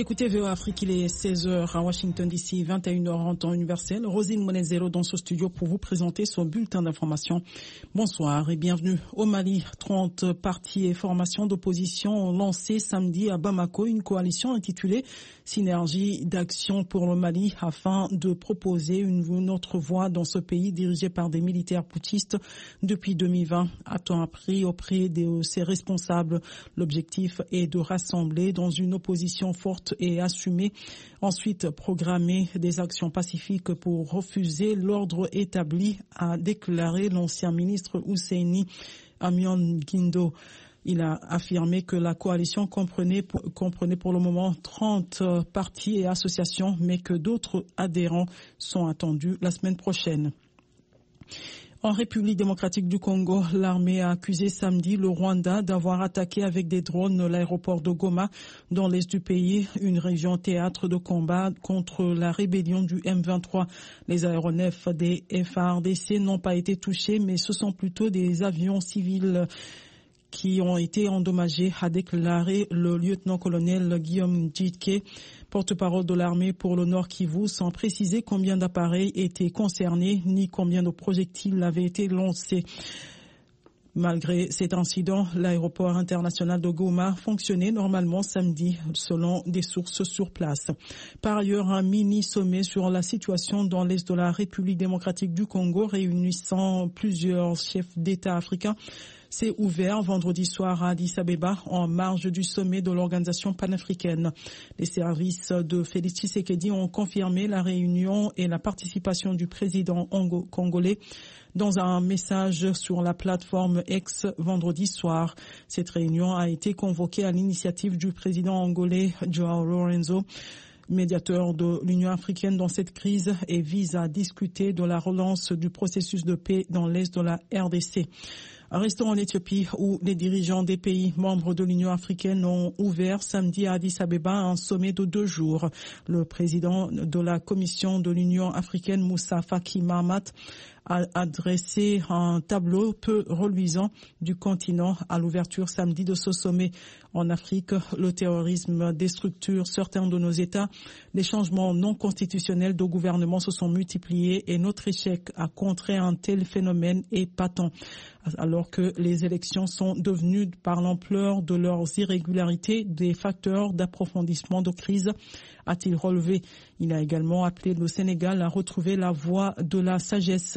écoutez VOA Afrique, il est 16h à Washington DC, 21h en temps universel. Rosine Monezero dans ce studio pour vous présenter son bulletin d'information. Bonsoir et bienvenue. Au Mali, 30 partis et formations d'opposition ont lancé samedi à Bamako une coalition intitulée Synergie d'action pour le Mali afin de proposer une autre voie dans ce pays dirigé par des militaires putschistes depuis 2020. A-t-on appris auprès de ses responsables? L'objectif est de rassembler dans une opposition forte et assumée. Ensuite, programmer des actions pacifiques pour refuser l'ordre établi, a déclaré l'ancien ministre Ousseini Amion Guindo. Il a affirmé que la coalition comprenait pour le moment 30 partis et associations, mais que d'autres adhérents sont attendus la semaine prochaine. En République démocratique du Congo, l'armée a accusé samedi le Rwanda d'avoir attaqué avec des drones l'aéroport de Goma dans l'est du pays, une région théâtre de combat contre la rébellion du M23. Les aéronefs des FARDC n'ont pas été touchés, mais ce sont plutôt des avions civils qui ont été endommagés, a déclaré le lieutenant-colonel Guillaume Djitke, porte-parole de l'armée pour le Nord Kivu, sans préciser combien d'appareils étaient concernés ni combien de projectiles avaient été lancés. Malgré cet incident, l'aéroport international de Goma fonctionnait normalement samedi, selon des sources sur place. Par ailleurs, un mini-sommet sur la situation dans l'est de la République démocratique du Congo, réunissant plusieurs chefs d'État africains, s'est ouvert vendredi soir à Addis Abeba en marge du sommet de l'organisation panafricaine. Les services de Félix Tshisekedi ont confirmé la réunion et la participation du président congolais dans un message sur la plateforme X vendredi soir. Cette réunion a été convoquée à l'initiative du président angolais João Lourenço, médiateur de l'Union africaine dans cette crise, et vise à discuter de la relance du processus de paix dans l'est de la RDC. Restons en Éthiopie où les dirigeants des pays membres de l'Union africaine ont ouvert samedi à Addis Abeba un sommet de 2 jours. Le président de la Commission de l'Union africaine, Moussa Faki Mahamat, a adressé un tableau peu reluisant du continent à l'ouverture samedi de ce sommet. En Afrique, le terrorisme déstructure certains de nos États. Les changements non constitutionnels de gouvernement se sont multipliés et notre échec à contrer un tel phénomène est patent. Alors que les élections sont devenues, par l'ampleur de leurs irrégularités, des facteurs d'approfondissement de crise, a-t-il relevé. Il a également appelé le Sénégal à retrouver la voie de la sagesse.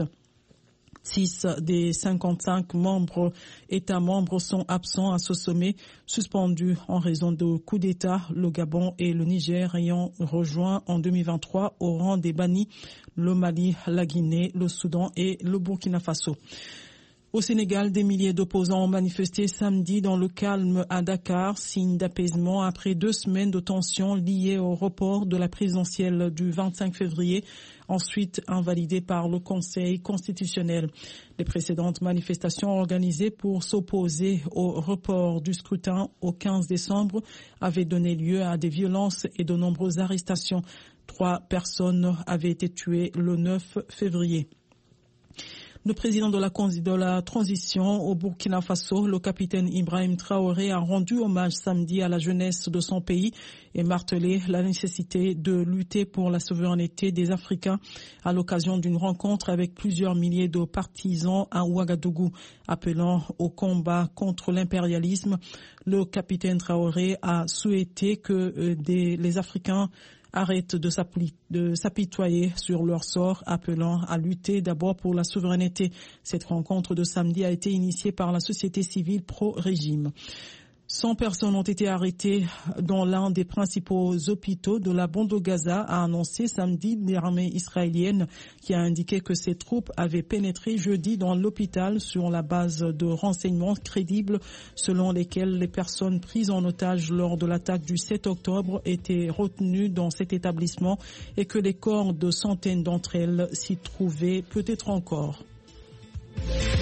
6 des 55 États membres sont absents à ce sommet, suspendus en raison de coups d'État, le Gabon et le Niger ayant rejoint en 2023 au rang des bannis le Mali, la Guinée, le Soudan et le Burkina Faso. Au Sénégal, des milliers d'opposants ont manifesté samedi dans le calme à Dakar, signe d'apaisement après 2 semaines de tensions liées au report de la présidentielle du 25 février, ensuite invalidée par le Conseil constitutionnel. Les précédentes manifestations organisées pour s'opposer au report du scrutin au 15 décembre avaient donné lieu à des violences et de nombreuses arrestations. 3 personnes avaient été tuées le 9 février. Le président de la transition au Burkina Faso, le capitaine Ibrahim Traoré, a rendu hommage samedi à la jeunesse de son pays et martelé la nécessité de lutter pour la souveraineté des Africains à l'occasion d'une rencontre avec plusieurs milliers de partisans à Ouagadougou. Appelant au combat contre l'impérialisme, le capitaine Traoré a souhaité que les Africains arrêtent de s'apitoyer sur leur sort, appelant à lutter d'abord pour la souveraineté. Cette rencontre de samedi a été initiée par la société civile pro-régime. 100 personnes ont été arrêtées dans l'un des principaux hôpitaux de la bande de Gaza, a annoncé samedi l'armée israélienne, qui a indiqué que ses troupes avaient pénétré jeudi dans l'hôpital sur la base de renseignements crédibles selon lesquels les personnes prises en otage lors de l'attaque du 7 octobre étaient retenues dans cet établissement et que les corps de centaines d'entre elles s'y trouvaient peut-être encore.